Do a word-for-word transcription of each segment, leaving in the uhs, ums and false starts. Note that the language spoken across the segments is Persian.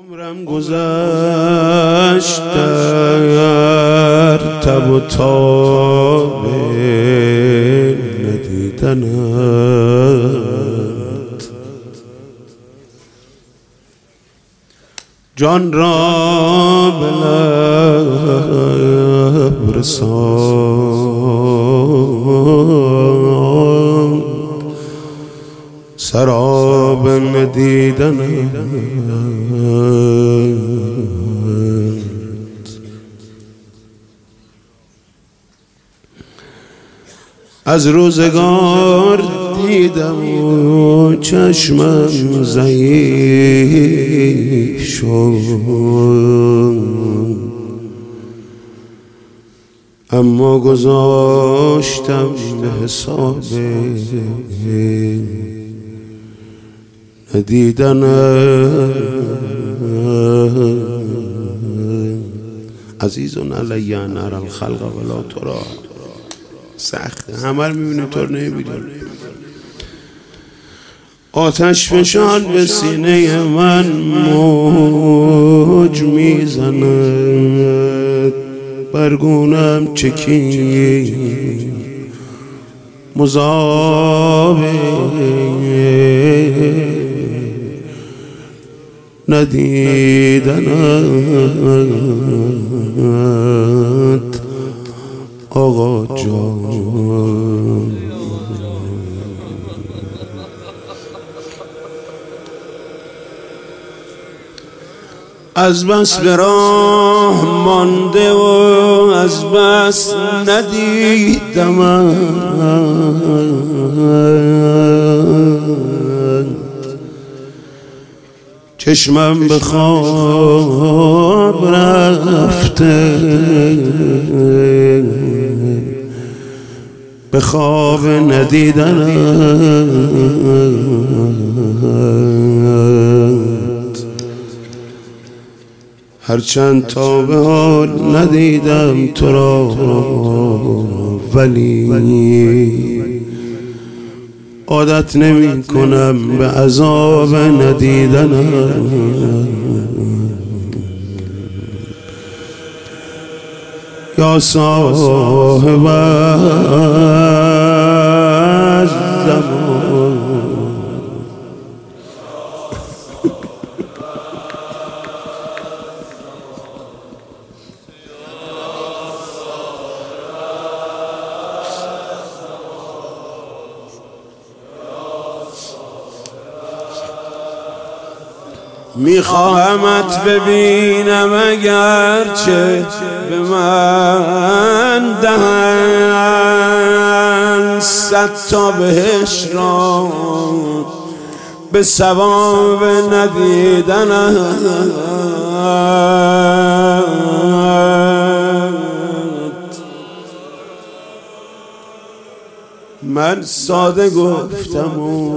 عمرم گذشت در تب و تاب ندیدنت، جان را به لب رساند سراب ندیدنت. از روزگار دیدم و چشمم ضعیف شد، اما گذاشتم به حساب ندیدنت. عزیزون علی نر الخلق ولا ترى، سخته، همه رو میبینیم تو رو نمیبینیم. آتش فشان به سینه من موج میزند، برگونم چکی مذابه ندیدنت آقا جان. از بس به راه مانده و از بس ندیدمت، چشمم به خواب رفته به خواب ندیدنت، هرچند تا به حال ندیدم تو را، ولی عادت نمی کنم به عذاب ندیدنت. یا صاحب الزمان، میخواهمت ببینم اگرچه به من دهن صد تا بهش را به ثواب ندیدنت. من ساده گفتم و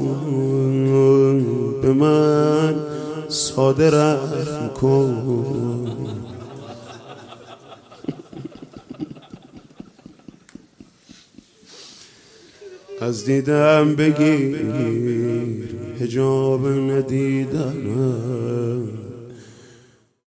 به من ساده رحم کن، از دیدم بگیر حجاب ندیدنت.